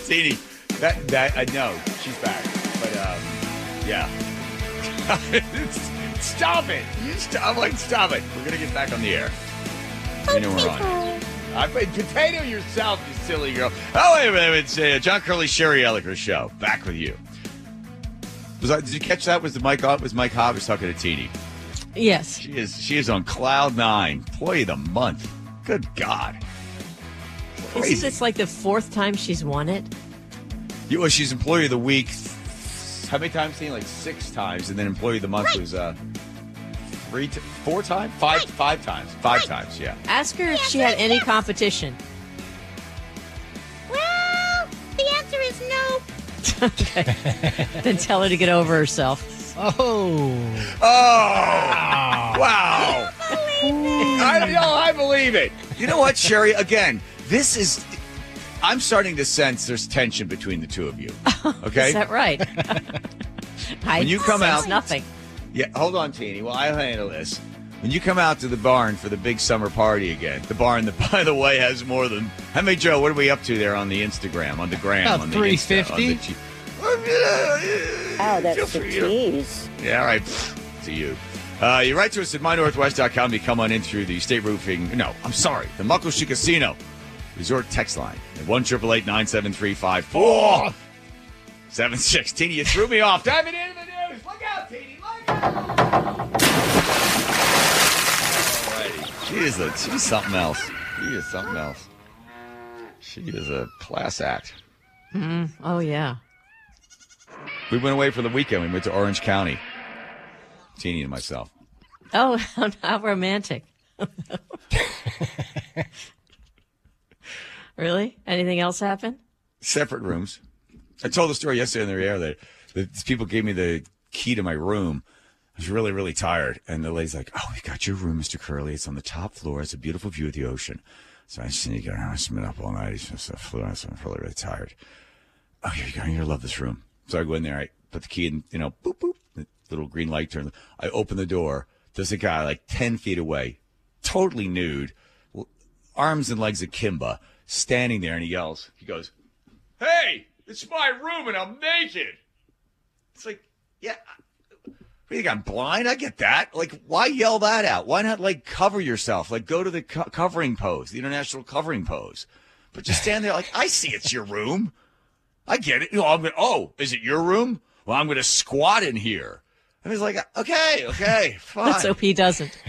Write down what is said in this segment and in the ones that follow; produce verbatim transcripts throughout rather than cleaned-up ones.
Teeny, that, that, I know, she's back. But, um, yeah. Stop it. You stop, I'm like, stop it. We're going to get back on the air. I know we're on. I played potato yourself, you silly girl. Oh, wait a minute. It's uh, John Curley, Sherry Elliker show. Back with you. Was I, did you catch that? Was the Mike was Mike Hobbs talking to Teeny? Yes. She is She is on cloud nine. Employee of the month. Good God. Crazy. Isn't this like the fourth time she's won it? Yeah, well, she's employee of the week. How many times, Teeny? Like six times. And then employee of the month Right. was uh, three, t- four times? Five, Right. five times. Five Right. times, yeah. Ask her if The she answer had is any yes. competition. Well, the answer is no. Then tell her to get over herself. Oh. Oh! Wow! I, no, I believe it. You know what, Sherry? Again, this is... I'm starting to sense there's tension between the two of you. Okay? Is that right? I When you come sense out- nothing. Yeah, hold on, Teeny. Well, I'll handle this. When you come out to the barn for the big summer party again, the barn that, by the way, has more than... How many, Joe, what are we up to there on the Instagram, on the gram? About on the three Insta, on fifty. the G- Oh, that's the tease. Yeah, all right. To you. Uh, you write to us at my northwest dot com to come on in through the state roofing. No, I'm sorry. The Muckleshoot Casino Resort text line at one eight eight eight, nine seven three, five four seven six. Teeny, you threw me off. Diving into the news. Look out, Teeny. Look out. Alrighty. She is, a, she's something else. She is something else. She is a class act. Mm, oh, yeah. We went away for the weekend. We went to Orange County. Teeny and myself. Oh, how romantic. Really? Anything else happen? Separate rooms. I told the story yesterday in the air that the people gave me the key to my room. I was really, really tired. And the lady's like, oh, we got your room, Mister Curley. It's on the top floor. It's a beautiful view of the ocean. So I sneak around. I've been up all night. It's just, I flew out, so I'm really, really tired. Oh, here you go. You're going to love this room. So I go in there. I put the key in, you know, boop, boop. The little green light turns. I open the door. There's a guy like ten feet away, totally nude, arms and legs akimbo, standing there, and he yells. He goes, hey, it's my room, and I'm naked. It's like, yeah, what do you think, I'm blind? I get that. Like, why yell that out? Why not, like, cover yourself? Like, go to the co- covering pose, the international covering pose. But just stand there like, I see it's your room. I get it. You know, I'm gonna, oh, is it your room? Well, I'm going to squat in here. And he's like, okay, okay, fine. Let's hope he doesn't.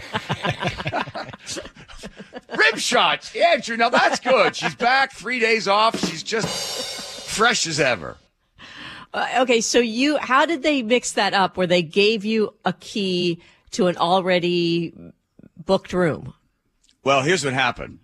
Rib shots. Yeah, Drew, now that's good. She's back, three days off. She's just fresh as ever. Uh, okay, so you, how did they mix that up where they gave you a key to an already booked room? Well, here's what happened.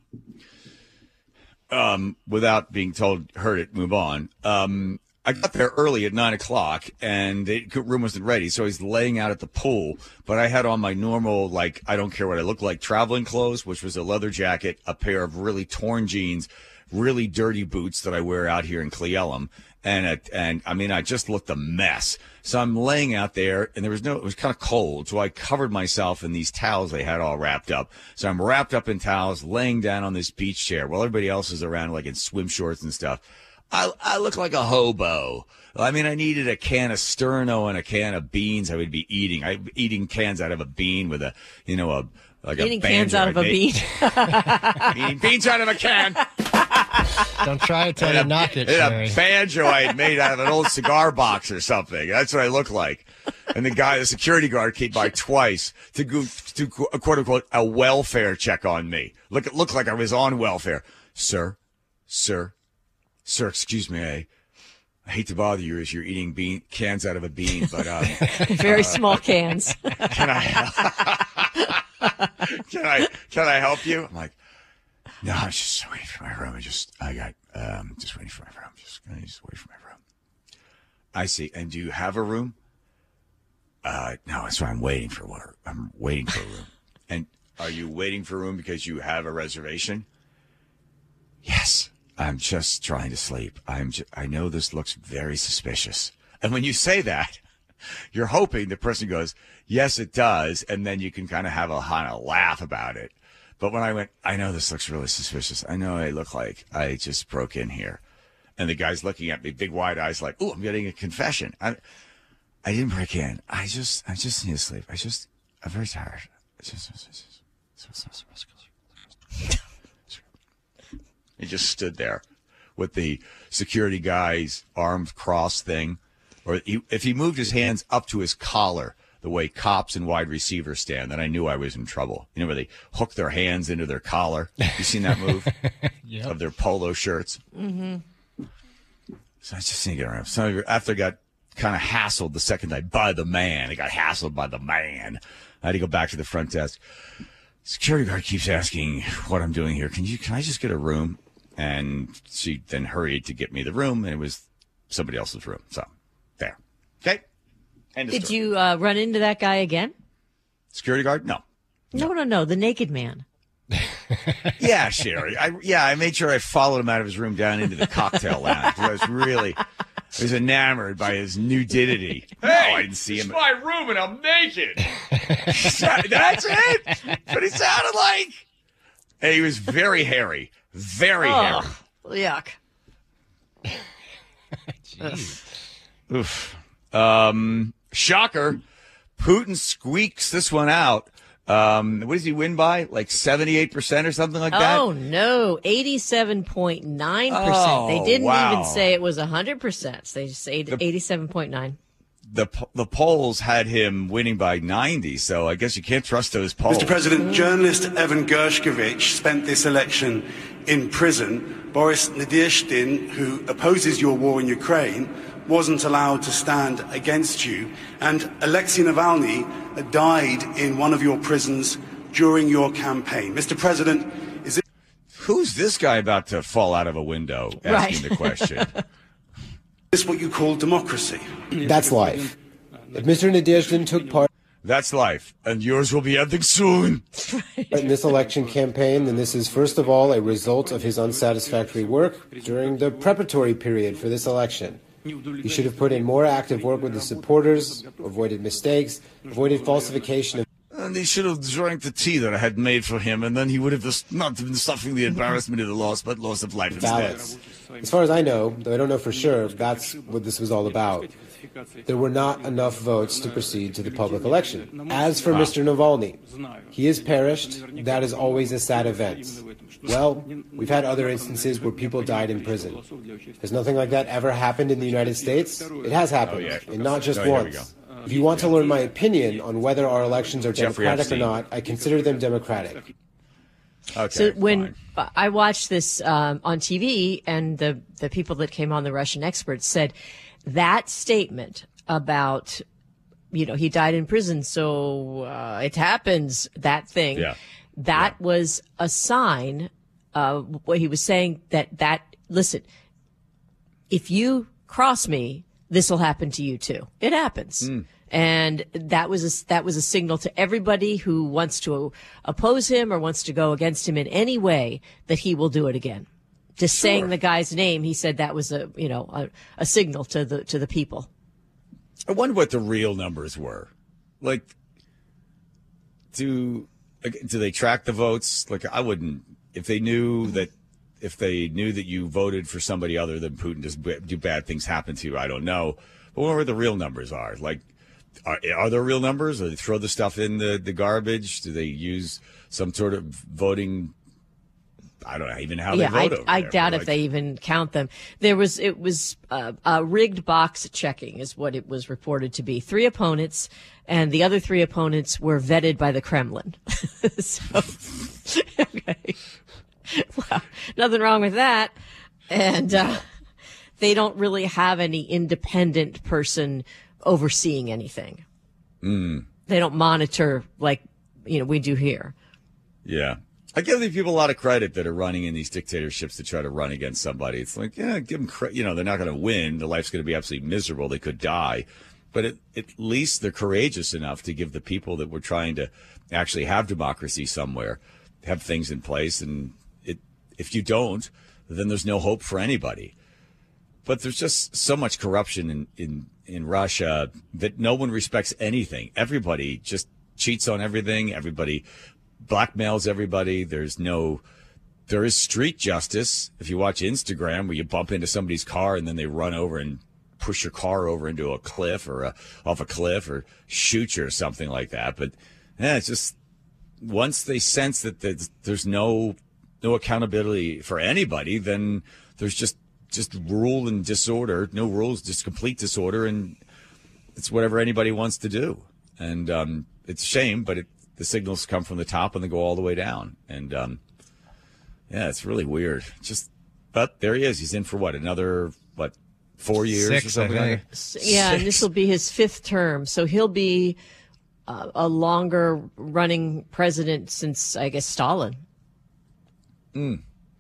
Um, without being told, heard it, move on. Um, I got there early at nine o'clock, and the room wasn't ready, so I was laying out at the pool. But I had on my normal, like, I don't care what I look like, traveling clothes, which was a leather jacket, a pair of really torn jeans, really dirty boots that I wear out here in Cle Elum, and a, and I mean, I just looked a mess. So I'm laying out there, and there was no, it was kind of cold, so I covered myself in these towels they had all wrapped up. So I'm wrapped up in towels, laying down on this beach chair while everybody else is around, like in swim shorts and stuff. I, I look like a hobo. I mean, I needed a can of Sterno and a can of beans I would be eating. I eating cans out of a bean with a, you know, a like Eating a banjo. cans out of a I'd bean. make- Eating beans out of a can. Don't try it till And you a, knock it, and Sherry. a banjo I had made out of an old cigar box or something. That's what I look like. And the guy, the security guard, came by twice to go to quote unquote a welfare check on me. Look, it looked like I was on welfare, sir, sir. Sir, excuse me, I, I hate to bother you as you're eating bean cans out of a bean, but um, Very small cans. can I can I can I help you? I'm like, no, I was just waiting for my room. I just I got um just waiting for my room. Just gonna just wait for my room. I see. And do you have a room? Uh, no, that's why I'm waiting for one. I'm waiting for a room. And are you waiting for a room because you have a reservation? Yes. I'm just trying to sleep. I'm just, I know this looks very suspicious. And when you say that, you're hoping the person goes, yes, it does. And then you can kind of have a kind of laugh about it. But when I went, I know this looks really suspicious. I know I look like I just broke in here. And the guy's looking at me, big wide eyes, like, "Ooh, I'm getting a confession." I, I didn't break in. I just, I just need to sleep. I just, I'm very tired. It's just, it's just, it's just, he just stood there with the security guy's arms crossed thing, or he, if he moved his hands up to his collar, the way cops and wide receivers stand, then I knew I was in trouble. You know where they hook their hands into their collar? You seen that move? Yep. Of their polo shirts? Mm-hmm. So I just didn't get around. So after I got kind of hassled the second night by the man, I got hassled by the man. I had to go back to the front desk. Security guard keeps asking what I'm doing here. Can you? Can I just get a room? And she then hurried to get me the room, and it was somebody else's room. So there. Okay. End of Did story. you uh, run into that guy again? Security guard? No. No, no, no. The naked man. Yeah, Sherry. I, yeah, I made sure I followed him out of his room down into the cocktail lounge. I was really, I was enamored by his nudity. Hey, no, I didn't see him. It's my room and I'm naked. That's it. But he sounded like. And he was very hairy, very hairy. Oh, yuck. Oof. Um, shocker. Putin squeaks this one out. Um, what does he win by? Like seventy-eight percent or something like that? Oh, no. eighty-seven point nine percent. Oh, they didn't wow. even say it was one hundred percent. They just said eighty-seven point nine. The the polls had him winning by ninety, so I guess you can't trust those polls. Mister President, journalist Evan Gershkovich spent this election in prison. Boris Nadezhdin, who opposes your war in Ukraine, wasn't allowed to stand against you. And Alexei Navalny died in one of your prisons during your campaign. Mister President, is it... Who's this guy about to fall out of a window asking Right. the question? Is this what you call democracy? That's life. If Mister Nadezhdin took part That's life, and yours will be ending soon. in this election campaign, then this is first of all a result of his unsatisfactory work during the preparatory period for this election. He should have put in more active work with his supporters, avoided mistakes, avoided falsification of And he should have drank the tea that I had made for him, and then he would have just not been suffering the embarrassment of the loss, but loss of life instead. ballots. As far as I know, though I don't know for sure, that's what this was all about. There were not enough votes to proceed to the public election. As for Mister Navalny, he has perished. That is always a sad event. Well, we've had other instances where people died in prison. Has nothing like that ever happened in the United States? It has happened, Oh, yeah. and not just Oh, here we once. If you want to learn my opinion on whether our elections are Jeffrey democratic Epstein. or not, I consider them democratic. Okay, So when fine. I watched this um, on T V, and the, the people that came on, the Russian experts, said that statement about, you know, he died in prison, so uh, it happens, that thing, Yeah. that was a sign, uh, what he was saying, that, that, listen, if you cross me, this will happen to you too. It happens. And that was a, that was a signal to everybody who wants to oppose him or wants to go against him in any way that he will do it again. Just saying the guy's name, he said that was a, you know, a, a signal to the, to the people. I wonder what the real numbers were. Like, do do they track the votes? Like, I wouldn't, if they knew that, if they knew that you voted for somebody other than Putin, does do bad things happen to you? I don't know. But what the real numbers are? Like, are, are there real numbers? Or they throw the stuff in the, the garbage? Do they use some sort of voting? I don't know even how Yeah, they I, vote over I there. doubt Like, if they even count them. There was, it was uh, uh, rigged box checking is what it was reported to be. Three opponents, and the other three opponents were vetted by the Kremlin. So, okay. Well, nothing wrong with that. And uh, they don't really have any independent person overseeing anything. Mm. They don't monitor like, you know, we do here. Yeah. I give these people a lot of credit that are running in these dictatorships to try to run against somebody. It's like, yeah, give them credit. You know, they're not going to win. Their life's going to be absolutely miserable. They could die. But at, at least they're courageous enough to give the people that we're trying to actually have democracy somewhere, have things in place. And it, if you don't, then there's no hope for anybody. But there's just so much corruption in, in, in Russia that no one respects anything. Everybody just cheats on everything. Everybody blackmails everybody. There's no there is street justice. If you watch Instagram, where you bump into somebody's car and then they run over and push your car over into a cliff or a, off a cliff or shoot you or something like that. But yeah, it's just once they sense that there's, there's no no accountability for anybody, then there's just just rule and disorder. No rules, just complete disorder, and it's whatever anybody wants to do. And um, it's a shame, but it, the signals come from the top and they go all the way down. And um, yeah, it's really weird. Just, but there he is. He's in for what? Another what? Four years Six, or something. I think. Yeah, Six. And this will be his fifth term, so he'll be uh, a longer running president since, I guess, Stalin. Mm.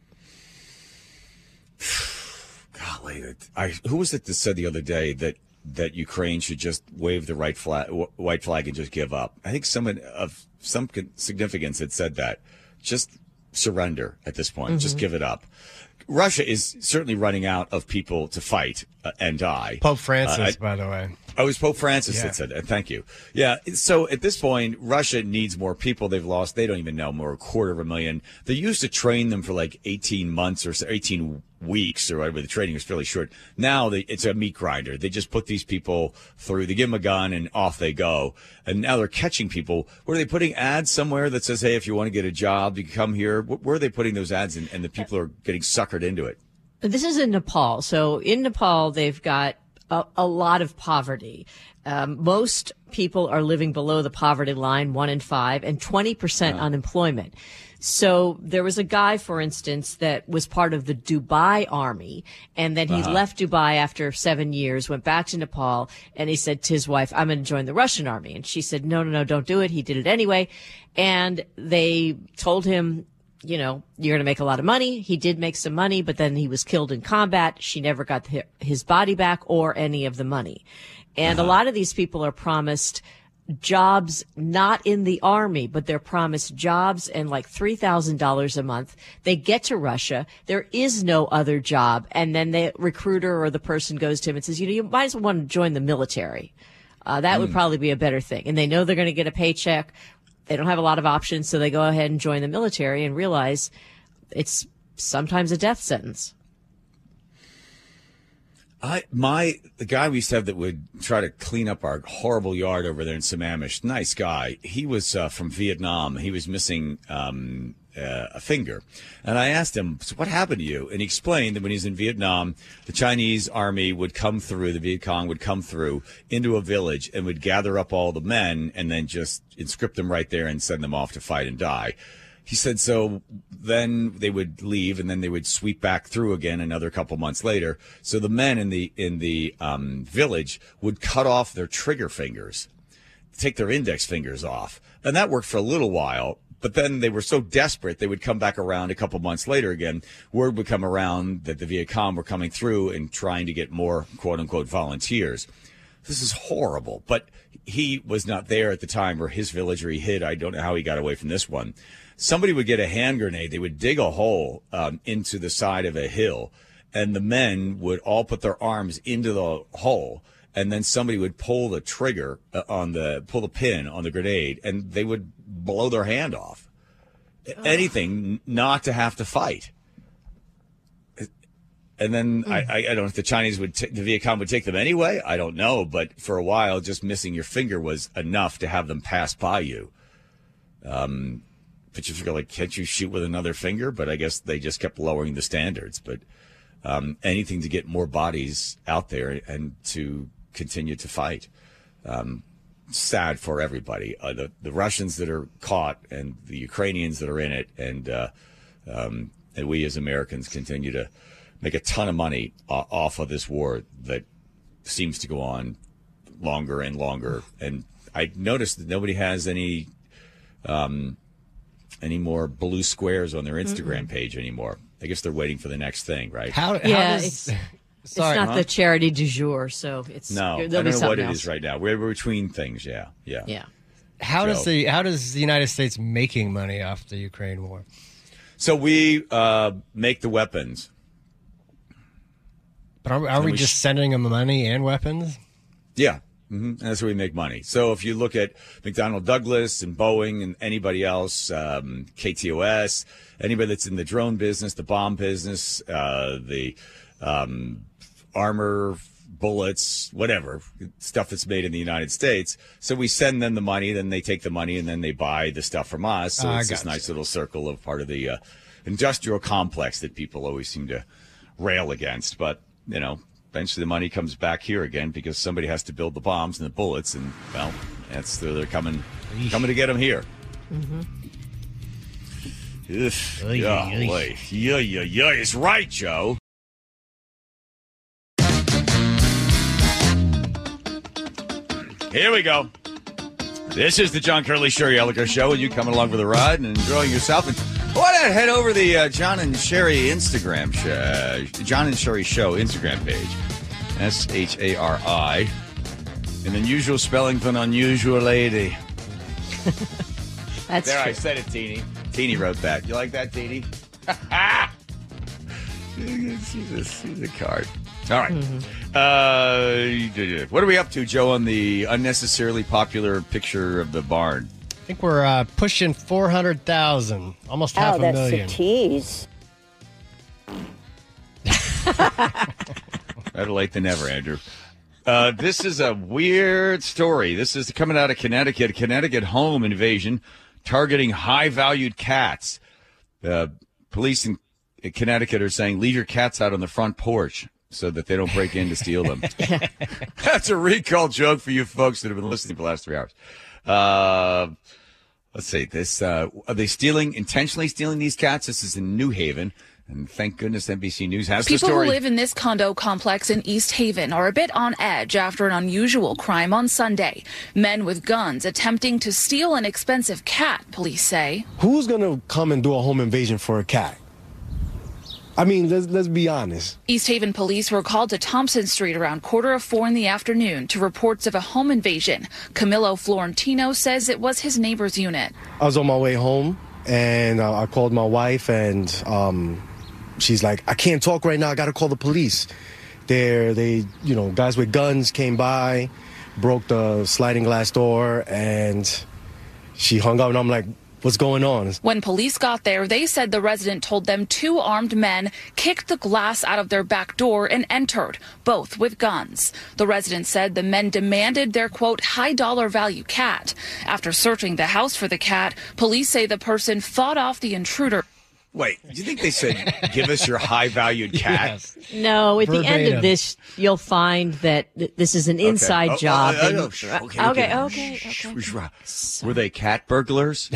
Golly, I, who was it that said the other day that, that Ukraine should just wave the right flag, white flag and just give up? I think someone of some significance had said that. Just surrender at this point. Mm-hmm. Just give it up. Russia is certainly running out of people to fight uh, and die. Pope Francis, uh, I, by the way. Oh, it was Pope Francis yeah. that said that. Thank you. Yeah. So at this point, Russia needs more people. They've lost, they don't even know, more a quarter of a million. They used to train them for like eighteen months or eighteen weeks or whatever. The training was fairly short. Now they, it's a meat grinder. They just put these people through, they give them a gun and off they go. And now they're catching people. Where are they putting ads somewhere that says, hey, if you want to get a job, you can come here? Where are they putting those ads? And, and the people are getting suckered into it. This is in Nepal. So in Nepal, they've got a, a lot of poverty. Um, most people are living below the poverty line, one in five, and twenty percent uh-huh. unemployment. So there was a guy, for instance, that was part of the Dubai army, and then he uh-huh. left Dubai after seven years, went back to Nepal, and he said to his wife, I'm going to join the Russian army. And she said, no, no, no, don't do it. He did it anyway. And they told him, you know, you're going to make a lot of money. He did make some money, but then he was killed in combat. She never got his body back or any of the money. And uh-huh. a lot of these people are promised jobs not in the army, but they're promised jobs and like three thousand dollars a month. They get to Russia. There is no other job. And then the recruiter or the person goes to him and says, you know, you might as well want to join the military. Uh, that mm. would probably be a better thing. And they know they're going to get a paycheck. They don't have a lot of options, so they go ahead and join the military and realize it's sometimes a death sentence. I my the guy we used to have that would try to clean up our horrible yard over there in Sammamish, nice guy. He was uh, from Vietnam. He was missing um, uh, a finger, and I asked him, so "What happened to you?" And he explained that when he was in Vietnam, the Chinese army would come through, the Viet Cong would come through into a village and would gather up all the men and then just conscript them right there and send them off to fight and die. He said, so then they would leave and then they would sweep back through again another couple months later. So the men in the in the um, village would cut off their trigger fingers, take their index fingers off. And that worked for a little while. But then they were so desperate, they would come back around a couple months later again. Word would come around that the Viet Cong were coming through and trying to get more, quote unquote, volunteers. This is horrible. But he was not there at the time, or his village, or he hid. I don't know how he got away from this one. Somebody would get a hand grenade. They would dig a hole um, into the side of a hill, and the men would all put their arms into the hole, and then somebody would pull the trigger uh, on the pull the pin on the grenade, and they would blow their hand off. Oh. Anything not to have to fight. And then mm. I, I don't know if the Chinese would, t- the Viet Cong would take them anyway. I don't know, but for a while, just missing your finger was enough to have them pass by you. Um. But you figure, like, can't you shoot with another finger? But I guess they just kept lowering the standards. But um, anything to get more bodies out there and to continue to fight. Um, sad for everybody. Uh, the, the Russians that are caught and the Ukrainians that are in it. And, uh, um, and we as Americans continue to make a ton of money uh, off of this war that seems to go on longer and longer. And I noticed that nobody has any... Um, any more blue squares on their Instagram mm-hmm. page anymore. I guess they're waiting for the next thing, right? How, how yeah, does, it's, sorry, it's not huh? the charity du jour, so it's no. I don't know what else. It is right now. We're between things. Yeah, yeah, yeah. How so, does the how does the United States making money off the Ukraine war? So we uh, make the weapons. But are, are we, we just sh- sending them money and weapons? Yeah. Mm-hmm. And that's where we make money. So if you look at McDonnell Douglas and Boeing and anybody else, um, K T O S, anybody that's in the drone business, the bomb business, uh, the um, armor, bullets, whatever, stuff that's made in the United States. So we send them the money, then they take the money, and then they buy the stuff from us. So I it's this gotcha. nice little circle of part of the uh, industrial complex that people always seem to rail against. But, you know, eventually the money comes back here again because somebody has to build the bombs and the bullets, and, well, that's they're coming coming to get them here. Mm-hmm. Ugh, Oy, yeah, oy. boy. yeah, yeah, yeah. It's right, Joe. Here we go. This is the John Curley Sherry Elliker Show, and you coming along for the ride and enjoying yourself. And why not head over to the uh, John and Sherry Instagram, sh- uh, John and Sherry Show Instagram page, S H A R I, an unusual spelling for an unusual lady. That's There, true. I said it, Teeny. Teeny wrote that. You like that, Teeny? she's, a, she's a card. All right. Uh, what are we up to, Joe, on the unnecessarily popular picture of the barn? I think we're uh, pushing four hundred thousand, almost half Oh, a that's million. a tease. Better late than never, Andrew. Uh, this is a weird story. This is coming out of Connecticut. Connecticut home invasion targeting high-valued cats. Uh, police in Connecticut are saying, leave your cats out on the front porch so that they don't break in to steal them. That's a recall joke for you folks that have been listening for the last three hours. Uh, let's see. This uh, are they stealing, intentionally stealing these cats? This is in New Haven. And thank goodness N B C News has the People story. who live in this condo complex in East Haven are a bit on edge after an unusual crime on Sunday. Men with guns attempting to steal an expensive cat, police say. Who's going to come and do a home invasion for a cat? I mean, let's, let's be honest. East Haven police were called to Thompson Street around quarter of four in the afternoon to reports of a home invasion. Camillo Florentino says it was his neighbor's unit. I was on my way home, and uh, I called my wife, and um, she's like, I can't talk right now. I got to call the police. There, they, you know, guys with guns came by, broke the sliding glass door, and she hung up, and I'm like, what's going on? When police got there, they said the resident told them two armed men kicked the glass out of their back door and entered, both with guns. The resident said the men demanded their, quote, high dollar value cat. After searching the house for the cat, police say the person fought off the intruder. Wait, do you think they said, give us your high-valued cat? Yes. No, at the end Verbatim. of this, you'll find that th- this is an inside Okay. Oh, job. oh, oh, and- oh, sh- okay, okay, okay. okay, Shh, okay. shh, shh. Were they cat burglars?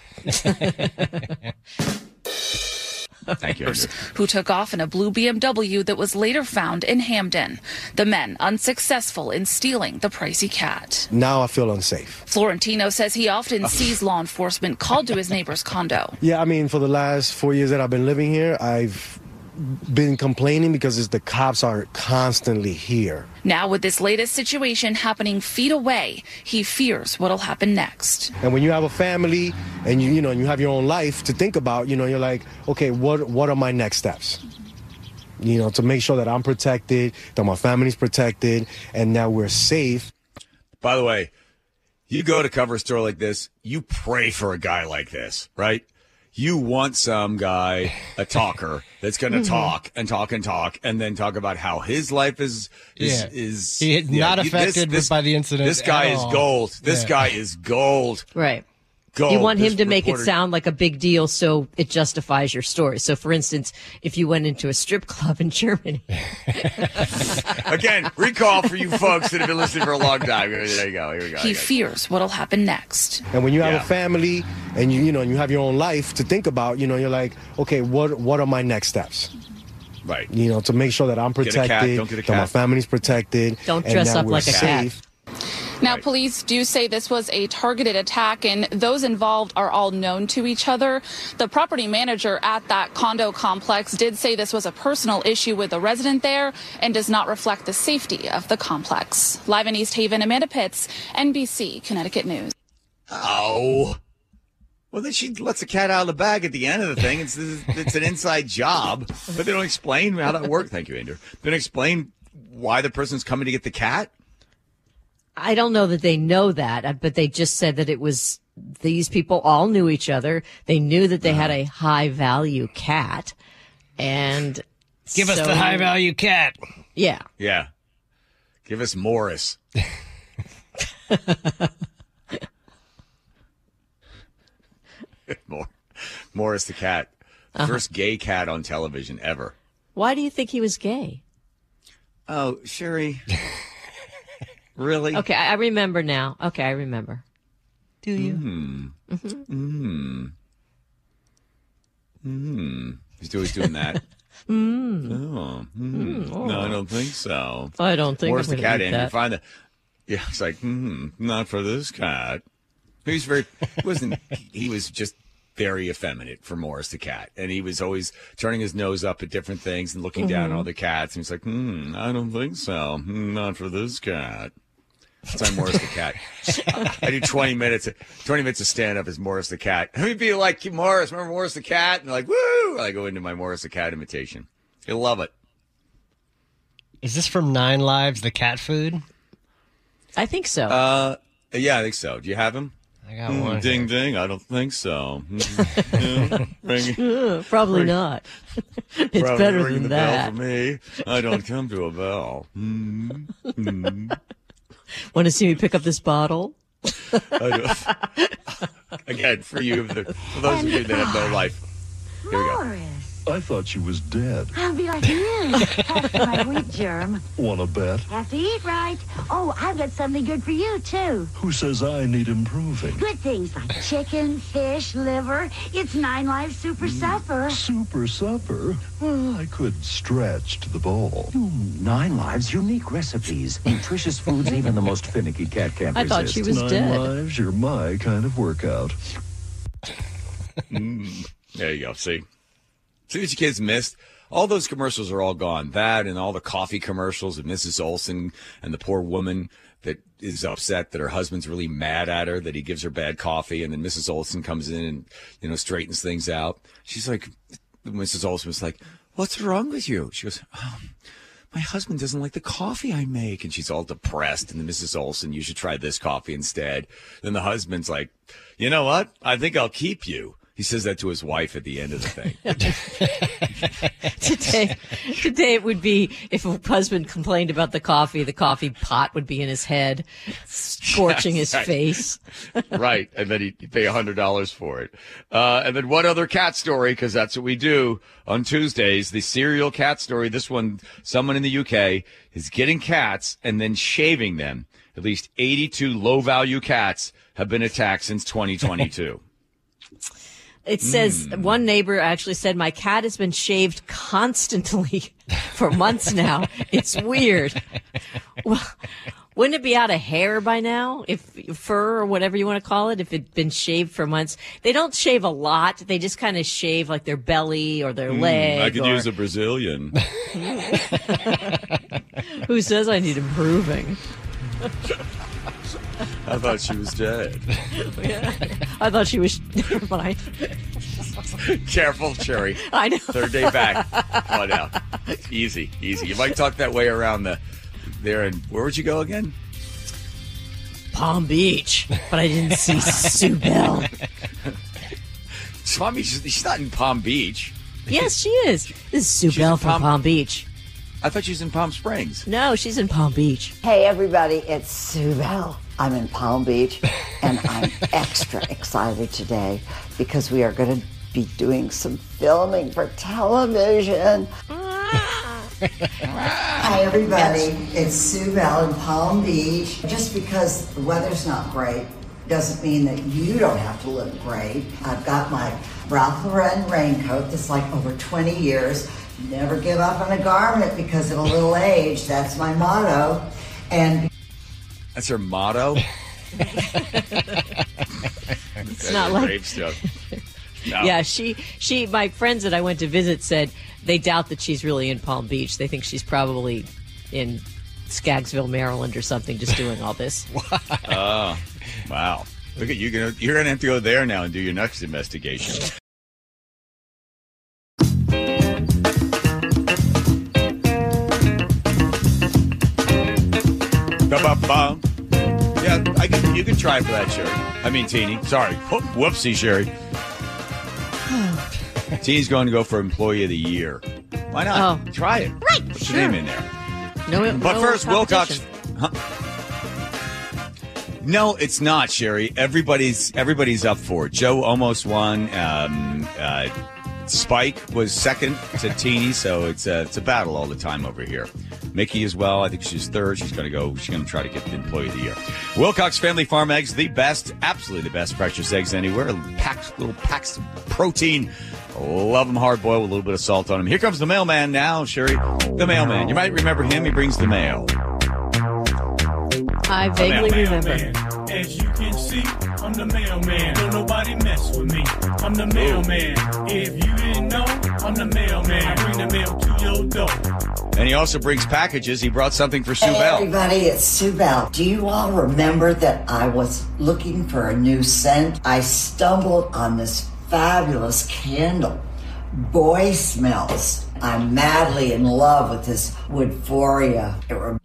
Thank you, Andrew. who took off in a blue B M W that was later found in Hamden. The men unsuccessful in stealing the pricey cat. Now I feel unsafe. Florentino says he often sees law enforcement called to his neighbor's condo. Yeah, I mean, for the last four years that I've been living here, I've been complaining because it's, the cops are constantly here. Now, with this latest situation happening feet away, he fears what'll happen next. And when you have a family and you you know you have your own life to think about, you know, you're like, okay, what what are my next steps? You know, to make sure that I'm protected, that my family's protected, and that we're safe. By the way, you go to cover a store like this, you pray for a guy like this, right? You want some guy, a talker, that's going to talk and talk and talk, and then talk about how his life is is Yeah. is He is not you- affected by the incident This guy at is all. gold. This Yeah. guy is gold. Right. Gold. You want him This to make it reporter- sound like a big deal so it justifies your story. So, for instance, if you went into a strip club in Germany, Again, recall for you folks that have been listening for a long time. There you go. Here we go. He fears what'll happen next. And when you have Yeah. a family and you you know you have your own life to think about, you know, you're like, okay, what what are my next steps? Right. You know, to make sure that I'm Get a cat, protected, don't get a that my cat. family's protected, Don't and dress that up we're like a cat. safe. Now, Right. police do say this was a targeted attack, and those involved are all known to each other. The property manager at that condo complex did say this was a personal issue with a resident there and does not reflect the safety of the complex. Live in East Haven, Amanda Pitts, N B C, Connecticut News. Oh. Well, then she lets the cat out of the bag at the end of the thing. It's it's an inside job, but they don't explain how that works. Thank you, Andrew. They don't explain why the person's coming to get the cat. I don't know that they know that, but they just said that it was these people all knew each other. They knew that they had a high value cat, and Give so, us the high value cat. Yeah. Yeah. Give us Morris. Mor- Morris the cat. Uh-huh. First gay cat on television ever. Why do you think he was gay? Oh, Sherry. Really? Okay, I I remember now. Okay, I remember. Do you? Mm. Mm-hmm. Mm. Mm. He's always doing that. Mm. Oh, mm. Mm, oh. No, I don't think so. I don't think Morris I'm the gonna cat eat in. You that. find the, yeah, it's like, mm, not for this cat. He was very, he wasn't, he was just very effeminate for Morris the cat. And he was always turning his nose up at different things and looking down Mhm. at all the cats. And he's like, hmm, I don't think so. Mm, not for this cat. That's I'm Morris the cat. I do twenty minutes, twenty minutes of stand up as Morris the cat. Let me be like Morris. Remember Morris the cat? And they're like, woo! I go into my Morris the cat imitation. You'll love it. Is this from Nine Lives, the cat food? I think so. Uh, yeah, I think so. Do you have him? I got Mm, one. ding ding. I don't think so. Mm, yeah, ring- Uh, Probably ring- not. It's probably better ringing than the that. bell for me. I don't come to a bell. Mm, mm. Want to see me pick up this bottle? I don't- Again, for you, the, for those of you that have no life. Here we go. I thought she was dead. I'll be like you. Pass my wheat germ. Wanna bet? Have to eat right. Oh, I've got something good for you, too. Who says I need improving? Good things like chicken, fish, liver. It's Nine Lives Super Supper. Super supper? Well, I could stretch to the bowl. Nine Lives unique recipes, nutritious foods even the most finicky cat can't I resist. thought she was Nine dead. Lives, you're my kind of workout. Mm, there you go. See? See what you kids missed? All those commercials are all gone. That and all the coffee commercials of Missus Olsen and the poor woman that is upset that her husband's really mad at her, that he gives her bad coffee. And then Missus Olsen comes in and, you know, straightens things out. She's like, Missus Olsen was like, what's wrong with you? She goes, oh, my husband doesn't like the coffee I make. And she's all depressed. And then Missus Olsen, you should try this coffee instead. Then the husband's like, you know what? I think I'll keep you. He says that to his wife at the end of the thing. today, today it would be if a husband complained about the coffee, the coffee pot would be in his head, scorching his Right. face. Right. And then he'd pay one hundred dollars for it. Uh, and then one other cat story, because that's what we do on Tuesdays, the serial cat story. This one, someone in the U K is getting cats and then shaving them. At least eighty-two low-value cats have been attacked since twenty twenty-two. It says one neighbor actually said, my cat has been shaved constantly for months now. It's weird. Well, wouldn't it be out of hair by now? If fur or whatever you want to call it, if it'd been shaved for months. They don't shave a lot. They just kind of shave like their belly or their leg. I could or- use a Brazilian. Who says I need improving? I thought she was dead. I thought she was. Never mind. Careful, Cherry. I know. Third day back. Oh, no. Easy, easy. You might talk that way around the there. And where would you go again? Palm Beach, but I didn't see Sue Bell. Palm Beach. She's not in Palm Beach. Yes, she is. This is Sue She's Bell in from Palm- Palm Beach. I thought she was in Palm Springs. No, she's in Palm Beach. Hey everybody, it's Sue Bell. I'm in Palm Beach and I'm extra excited today because we are going to be doing some filming for television. Hi everybody, it's Sue Bell in Palm Beach. Just because the weather's not great doesn't mean that you don't have to look great. I've got my Ralph Lauren raincoat that's like over twenty years. Never give up on a garment because of a little age. That's my motto. And That's her motto. It's not like brave stuff. No. Yeah, she she my friends that I went to visit said they doubt that she's really in Palm Beach. They think she's probably in Skaggsville, Maryland or something, just doing all this. Oh, wow. Look at you. You're gonna- You're going to have to go there now and do your next investigation. Ba-ba-ba. You can try for that, Sherry. I mean, Teeny. Sorry. Whoop, whoopsie, Sherry. Teeny's going to go for Employee of the Year. Why not? Oh. Try it. Right. Put Sure. your name in there. No, But no first, Wilcox. competition. Huh? No, it's not, Sherry. Everybody's everybody's up for it. Joe almost won. Um, uh, Spike was second to Teeny, so it's a, it's a battle all the time over here. Mickey as well. I think she's third. She's going to go. She's going to try to get the Employee of the Year. Wilcox Family Farm Eggs, the best, absolutely the best precious eggs anywhere. Packs, little packs of protein. Love them hard boiled with a little bit of salt on them. Here comes the mailman now, Sherry. The mailman. You might remember him. He brings the mail. I vaguely remember. As you can see, I'm the mailman. Don't nobody mess with me. I'm the mailman. If you didn't know, I'm the mailman. I bring the mail to your door. And he also brings packages. He brought something for Sue Hey Bell. everybody, it's Sue Bell. Do you all remember that I was looking for a new scent? I stumbled on this fabulous candle. Boy Smells. I'm madly in love with this Woodphoria. It rem-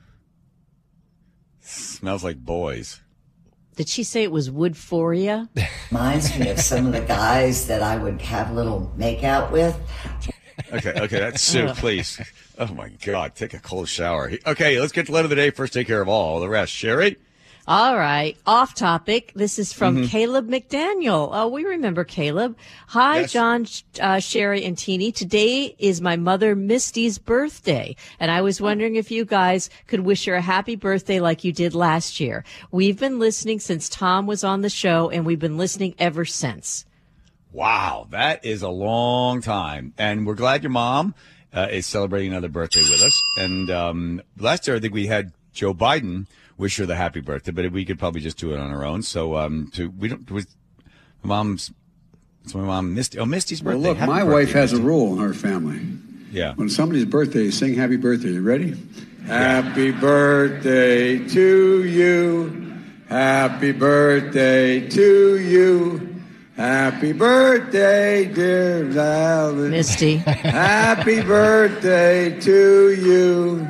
Smells like boys. Did she say it was Woodphoria? reminds me of some of the guys that I would have a little makeout with. Okay, okay, that's Sue, please. Oh, my God. Take a cold shower. Okay, let's get to letter of the day. First, take care of all the rest. Sherry? All right. Off topic. This is from Mm-hmm. Caleb McDaniel. Oh, we remember Caleb. Hi, Yes. John, uh, Sherry, and Teeny. Today is my mother Misty's birthday, and I was wondering if you guys could wish her a happy birthday like you did last year. We've been listening since Tom was on the show, and we've been listening ever since. Wow, that is a long time. And we're glad your mom uh, is celebrating another birthday with us. And um, last year, I think we had Joe Biden wish her the happy birthday, but we could probably just do it on our own. So um, to we don't. Was, my mom's. It's my mom, Misty. Oh, Misty's birthday. Well, look, Happy my birthday, wife has Misty. a rule in her family. Yeah. When somebody's birthday, sing happy birthday. You ready? Happy birthday to you. Happy birthday to you. Happy birthday, dear Alan. Misty. Happy birthday to you.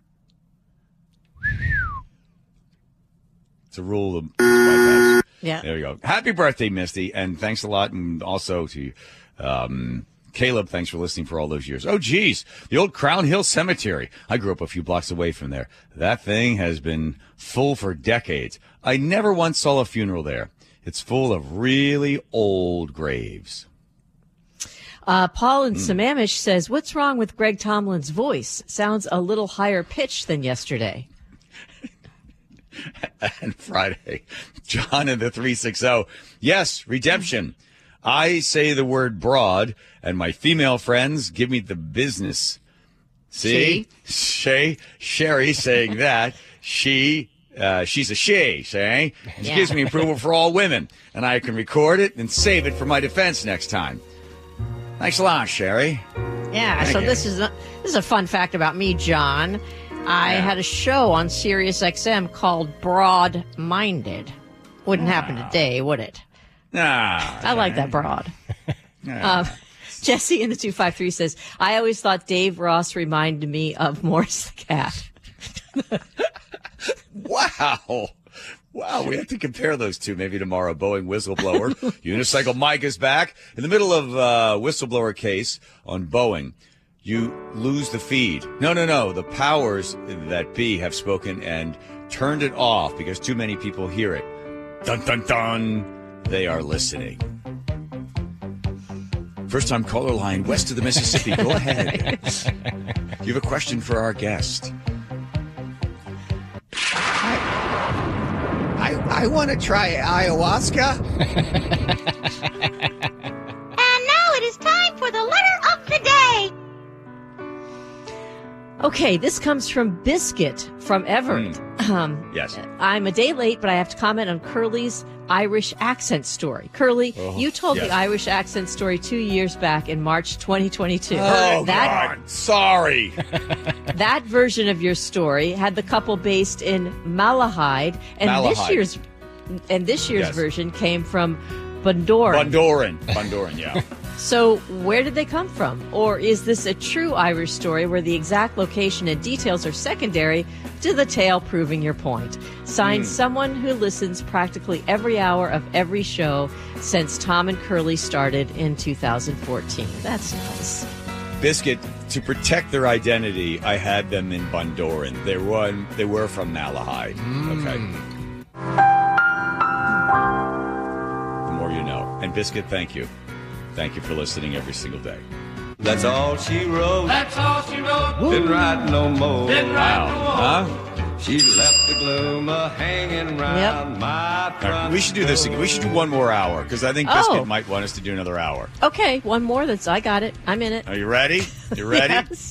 It's a rule of my wife has. Yeah. There we go. Happy birthday, Misty, and thanks a lot, and also to um, Caleb. Thanks for listening for all those years. Oh, geez, the old Crown Hill Cemetery. I grew up a few blocks away from there. That thing has been full for decades. I never once saw a funeral there. It's full of really old graves. Uh, Paul Hmm. in Sammamish says, "What's wrong with Greg Tomlin's voice? Sounds a little higher pitched than yesterday." And Friday, John in the three sixty. Yes, redemption. I say the word broad, and my female friends give me the business. See? Shay, Sherry saying that. She, uh, she's a she, saying. She Yeah. gives me approval for all women, and I can record it and save it for my defense next time. Thanks a lot, Sherry. Yeah, Thank so you. this is a, this is a fun fact about me, John. I Yeah. had a show on Sirius X M called Broad Minded. Wouldn't happen today, would it? Ah, I like that broad. Um, Jesse in the two five three says, "I always thought Dave Ross reminded me of Morris the cat." Wow. Wow, we have to compare those two maybe tomorrow. Boeing whistleblower. Unicycle Mike is back. In the middle of uh whistleblower case on Boeing, you lose the feed. No, no, no. The powers that be have spoken and turned it off because too many people hear it. Dun, dun, dun. They are listening. First time caller line west of the Mississippi. Go ahead. You have a question for our guest. I, I want to try ayahuasca. And now it is time for the letter of the day. Okay, this comes from Biscuit from Everett. Um, Yes. I'm a day late, but I have to comment on Curly's Irish accent story. Curly, Oh, you told yes. the Irish accent story two years back in March twenty twenty-two. Oh, that, God. Sorry. that version of your story had the couple based in Malahide, and this Malahide. year's and this year's Yes. version came from Bundoran. Bundoran. Bundoran, yeah. So where did they come from? Or is this a true Irish story where the exact location and details are secondary to the tale proving your point? Signed, Mm. someone who listens practically every hour of every show since Tom and Curly started in two thousand fourteen. That's nice. Biscuit, to protect their identity, I had them in Bundoran. They were, they were from Malahide. Okay. The more you know. And Biscuit, thank you. Thank you for listening every single day. That's all she wrote. That's all she wrote. Didn't write no more. Didn't write no more. Huh? She left the gloom a hanging round my All right, we should do this again. We should do one more hour because I think Oh. Biscuit might want us to do another hour. Okay, one more. That's I got it. I'm in it. Are you ready? You ready? Yes.